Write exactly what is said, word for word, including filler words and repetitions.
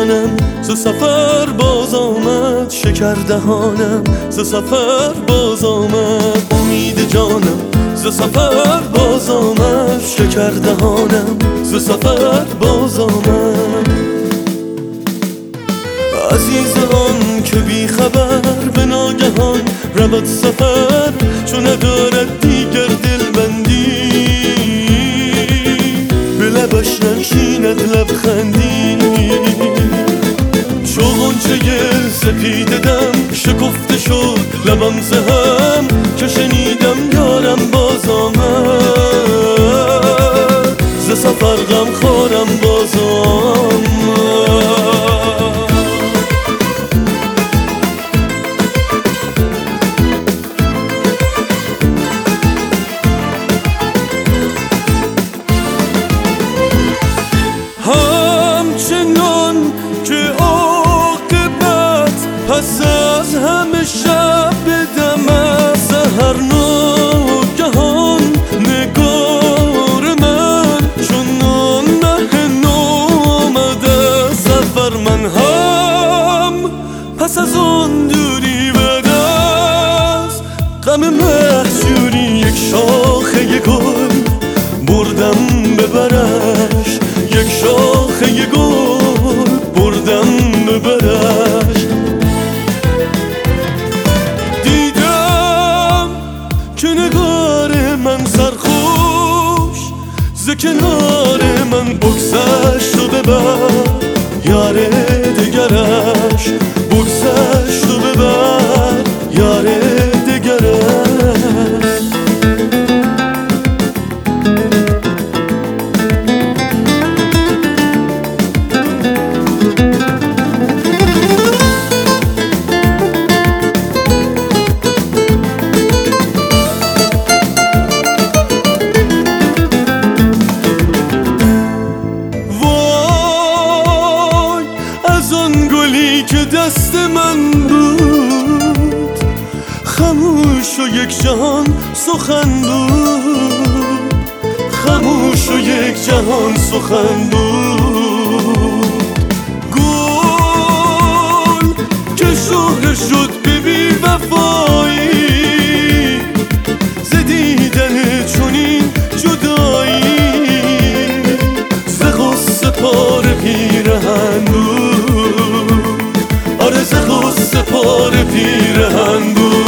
جانم ز سفر باز آمد، شکر دهانم ز سفر باز آمد. امید جانم ز سفر باز آمد، شکر دهانم ز سفر باز آمد. عزیز آن که بی خبر به ناگهان رود سفر، چون ندارد دیگر دلبندی، به لبش ننشیند لبخندی. چو غنچه سپیده دم شکفته شد لبم ز هم، که شنیدم یارم باز آمد، ز سفر غم خورم باز آمد. همچنان که عاقبت پس از همه شب دم از سحر ناگهان، نگار من چون نه نامد از سفر. من هم پس از آن دوری بعد از غم محجوری، یک شاخه گل بردم ببرش، یک شاخه گل بردم ببرش. دیدم که نگار من سرخوش ز کنار من بگذشت و ببر یار دگرش، بگذشت و ببر یار دگرش. که دست من بود خاموش و یک جهان سخن بود، خاموش و یک جهان سخن بود. گل که شهره شد به بی وفایی، ز دیدن چنین جدایی، ز غصه پاره پیرهن بود، آره ز غصه پاره پیرهن بود.